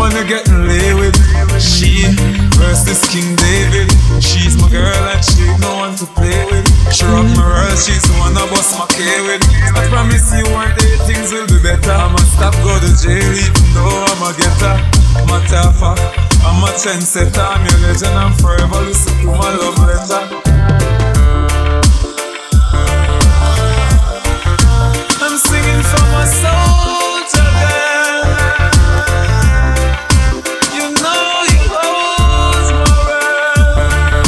wanna get in lay with. She versus King David. She's my girl and she no one to play with. She rock my world, she's the one I bust my K with. I promise you one day things will be better. I'ma stop go to jail even though I'm a getter. Matter of fact, I'm a trendsetter. I'm your legend, I'm forever listen to my love letter. I'm singing for my soldier girl. You know you hold my world.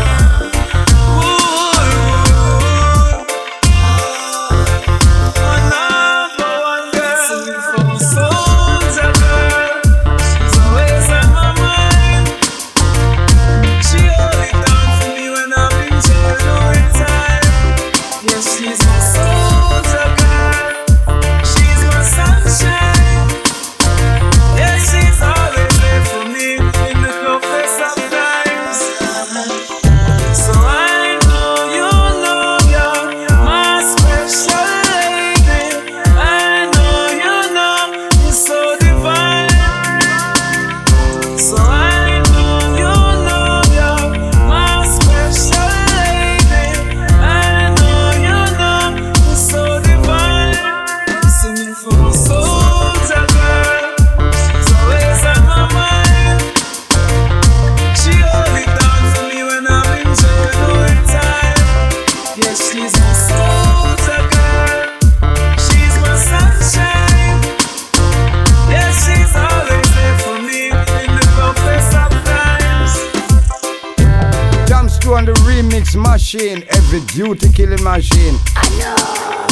My number one girl. Singing for my soldier girl. She's always on my mind. She hold it down for me when I'm in jail all the time. Yes, she's my soldier girl. She's my sunshine. Yeah, she's always there for me in the toughest of times. So I know you know you're my special lady. I know you know you're so divine. So I know you know you're my special lady. I know you know you're so divine. I'm singing for my soldier girl. She's always on my mind. She hold it down for me when I'm in jail all the time. Yes, she's my soldier girl. She's my sunshine. Yes, she's always there for me in the toughest of times. Jams to on the remix machine, every duty killing machine. I know.